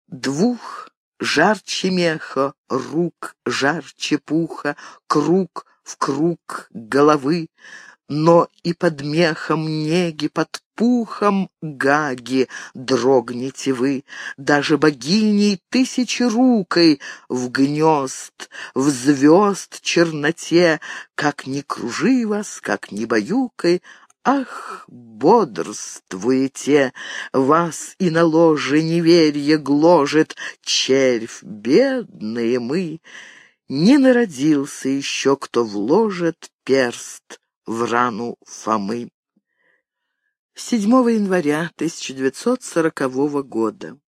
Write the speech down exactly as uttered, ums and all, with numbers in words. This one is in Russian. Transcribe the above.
Двух жарче меха, рук жарче пуха, круг в круг головы, но и под мехом неги, под пухом гаги дрогнете вы, даже богиней тысячерукой в гнезд, в звезд черноте, как ни кружи вас, как ни баюкай, ах, бодрствуете, вас и на ложе неверье гложет, червь, бедные мы, не народился еще, кто вложит перст в рану Фомы. седьмого января тысяча девятьсот сорокового года.